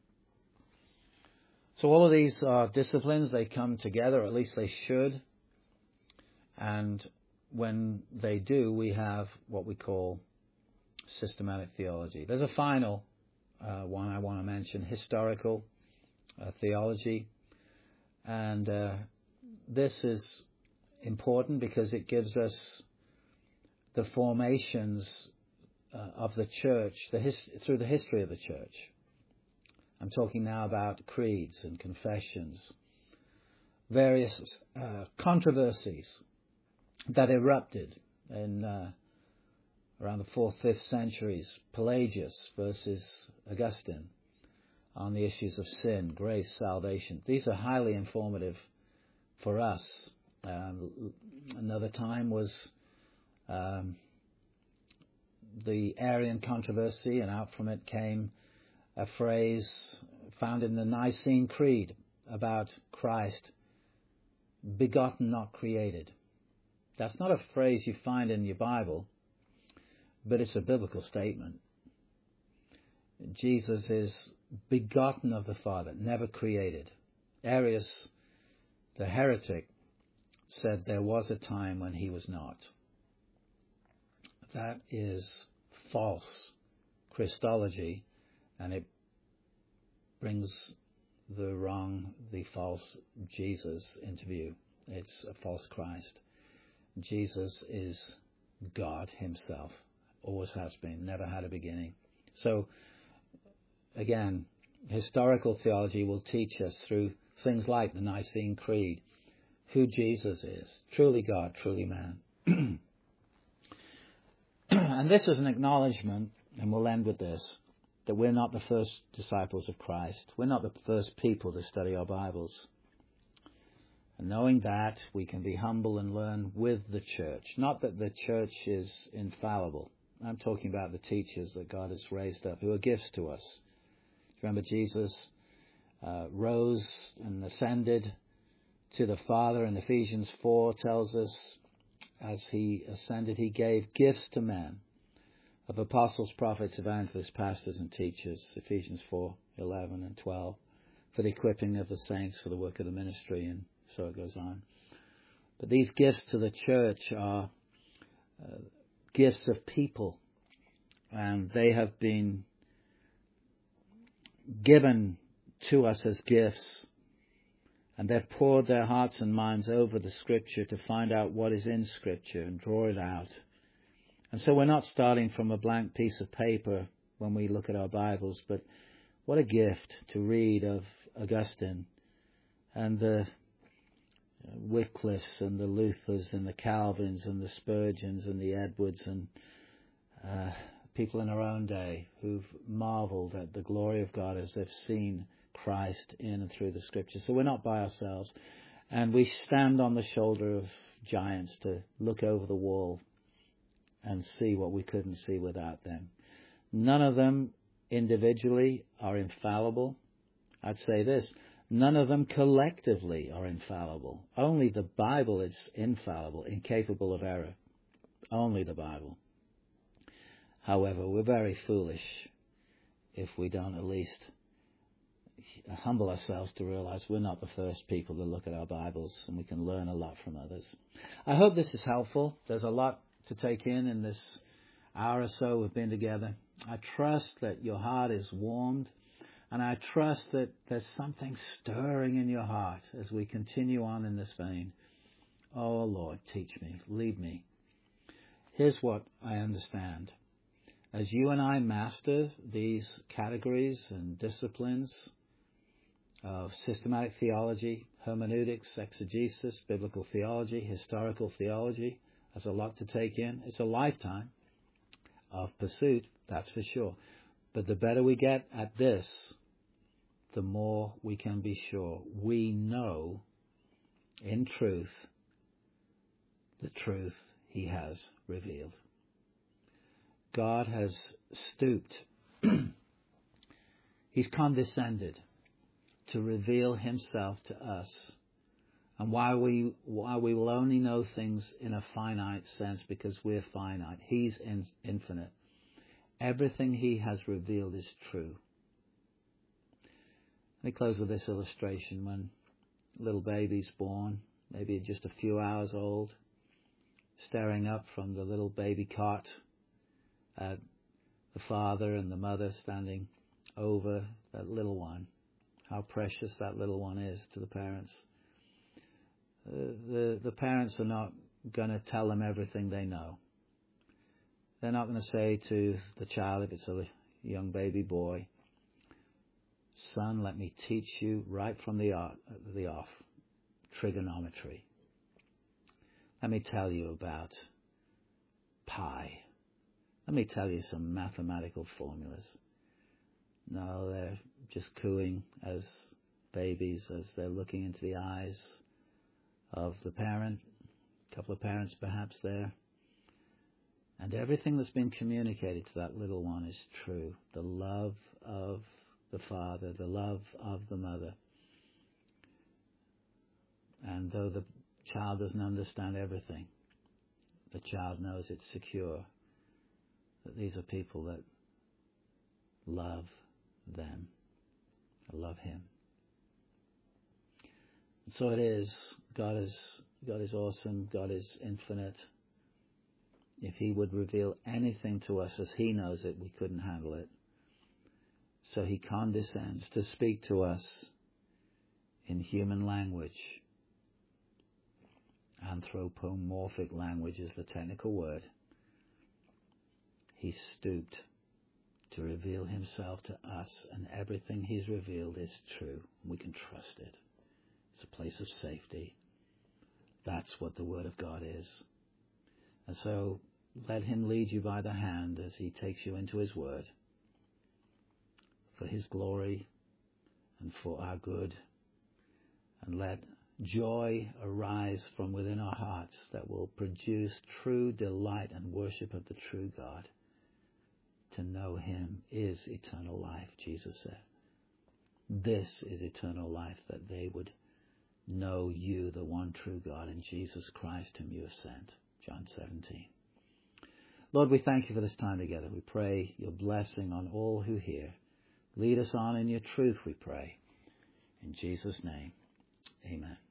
So all of these disciplines, they come together, or at least they should. And when they do, we have what we call systematic theology. There's a final one I want to mention, historical theology. And this is important because it gives us the formations of the church, through the history of the church. I'm talking now about creeds and confessions, various controversies that erupted in around the 4th, 5th centuries, Pelagius versus Augustine, on the issues of sin, grace, salvation. These are highly informative for us. Another time was the Arian controversy, and out from it came a phrase found in the Nicene Creed about Christ, begotten, not created. That's not a phrase you find in your Bible, but it's a biblical statement. Jesus is begotten of the Father, never created. Arius, the heretic, said there was a time when he was not. That is false Christology, and it brings the false Jesus into view. It's a false Christ. Jesus is God himself, always has been, never had a beginning. So, again, historical theology will teach us through things like the Nicene Creed who Jesus is, truly God, truly man. And this is an acknowledgement, and we'll end with this, that we're not the first disciples of Christ. We're not the first people to study our Bibles. And knowing that, we can be humble and learn with the church. Not that the church is infallible. I'm talking about the teachers that God has raised up, who are gifts to us. Remember, Jesus rose and ascended to the Father, and Ephesians 4 tells us, as he ascended, he gave gifts to men of apostles, prophets, evangelists, pastors, and teachers. Ephesians 4:11 and 12, for the equipping of the saints for the work of the ministry, and so it goes on. But these gifts to the church are gifts of people, and they have been given to us as gifts, and they've poured their hearts and minds over the Scripture to find out what is in Scripture and draw it out. And so we're not starting from a blank piece of paper when we look at our Bibles, but what a gift to read of Augustine and the Wycliffes and the Luthers and the Calvins and the Spurgeons and the Edwards and people in our own day who've marveled at the glory of God as they've seen Christ in and through the Scripture. So we're not by ourselves, and we stand on the shoulder of giants to look over the wall and see what we couldn't see without them. None of them individually are infallible. I'd say this, none of them collectively are infallible. Only the Bible is infallible, incapable of error. Only the Bible. However, we're very foolish if we don't at least humble ourselves to realize we're not the first people to look at our Bibles, and we can learn a lot from others. I hope this is helpful. There's a lot to take in this hour or so we've been together. I trust that your heart is warmed, and I trust that there's something stirring in your heart as we continue on in this vein. Oh Lord, teach me, lead me. Here's what I understand. As you and I master these categories and disciplines of systematic theology, hermeneutics, exegesis, biblical theology, historical theology, there's a lot to take in. It's a lifetime of pursuit, that's for sure. But the better we get at this, the more we can be sure we know in truth the truth he has revealed. God has stooped. He's condescended to reveal himself to us. And while we will only know things in a finite sense because we're finite, he's infinite. Everything he has revealed is true. Let me close with this illustration. When a little baby's born, maybe just a few hours old, staring up from the little baby cot at the father and the mother standing over that little one. How precious that little one is to the parents. The parents are not going to tell them everything they know. They're not going to say to the child, if it's a young baby boy, son, let me teach you right from the off trigonometry. Let me tell you about pi. Let me tell you some mathematical formulas. No, they're just cooing as babies as they're looking into the eyes of the parent, a couple of parents perhaps there. And everything that's been communicated to that little one is true. The love of the father, the love of the mother. And though the child doesn't understand everything, the child knows it's secure, that these are people that love them, love him. And so it is. God is awesome. God is infinite. If he would reveal anything to us as he knows it, we couldn't handle it. So he condescends to speak to us in human language. Anthropomorphic language is the technical word. He stooped to reveal himself to us, and everything he's revealed is true. We can trust it. It's a place of safety. That's what the Word of God is. And so let him lead you by the hand as he takes you into his Word, for his glory and for our good. And let joy arise from within our hearts that will produce true delight and worship of the true God. To know him is eternal life, Jesus said. This is eternal life, that they would know you, the one true God, and Jesus Christ whom you have sent. John 17. Lord, we thank you for this time together. We pray your blessing on all who hear. Lead us on in your truth, we pray. In Jesus' name, amen.